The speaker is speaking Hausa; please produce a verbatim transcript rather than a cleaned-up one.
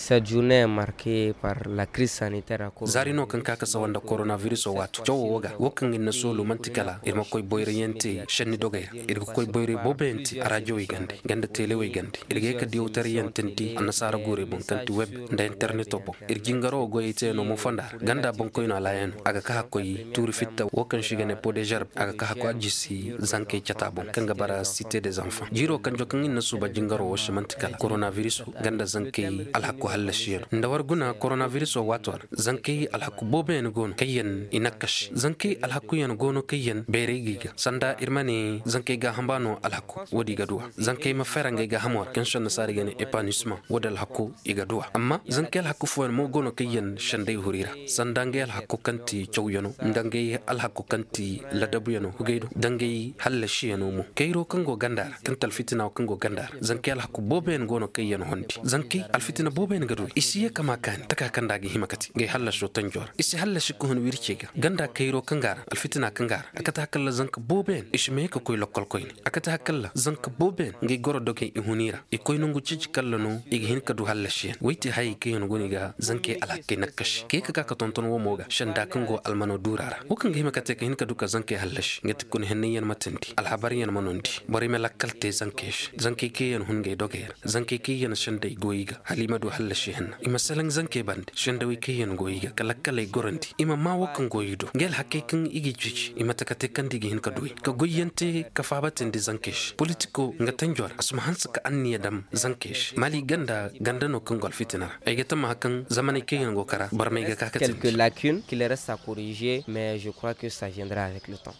Cette journée est marquée par la crise sanitaire à coronavirus. Zari no kan kaka sawanda coronavirus o watu. Jowo woga wokan inna solo mantikala irma koy boyre yente shenni dogay irga koy boyre bobenti arajo igande ganda tele we gande irga ka diwtar yententi anasara gore bon tanti web nda internet obo irgingaro goyete no mo fandar ganda bon koy no layen aga ka koy turi fitta wokan shigane pode jarb aga ka ko ajisi zanke chata bon kanga bara cité des enfants jiro kan jokan inna suba jingaro wo shamantikala coronavirus ganda zanke alhaqu halashiyo ndawar guna coronavirus o watwar zanke alhaqu boben gono kayen inakash zanke alhaqu yan gono kayen bere giga sanda irmani zanke ga hambano alhaqu wodi gadua zanke ma ferange ga hamor kan shon sari gane épanouissement wodal alhaqu igadua amma zanke alhaqu fo mo gono kayen shande hurira sandange alhaqu kanti chawyono ndange alhaqu kanti ladabu yano hugeido dange halashi yano mo kairo kango gandar kan talfitina kango gandar zanke alhaqu boben gono kayen hondi zanke alfitina boben gadu isiye kama kan taka kanda gi himakati ge halasho tanjor isi halashi ko hon wirchega ganda kairo kangar alfitina kangar akata hakalla zanka boben ishme ka koy lokol koy akata hakalla zanka boben ge goro doge ihunira e koy nungu cici kallano e hin kadu halashi wayti hay kayen goniga zanke alakke nakash ke ka ka tonton wo moga shanda kango almano durara wokan ge himakati ka hin kadu ka zanke halash ngati kun henniyan matandi alhabariyan manondi bari me lakkalte zankesh zanke kayen hunge doge zanke kayen shandai goyiga halima do halashi hen ima salang zanke band shandawi kayen goyiga kalakkale goranti ima ma wakan goyido ngel hakikin igi cici ima takate kandi gi hin kadui ka goyente ka fabatin di zankesh politiko ngatanjor asma hansa ka anniya dam zankesh mali ganda ganda no kan gol fitina ay gata ma hakan zamane kayen go kara bar mai ga kakatin quelques lacunes qu'il reste à corriger mais je crois que ça viendra avec le temps.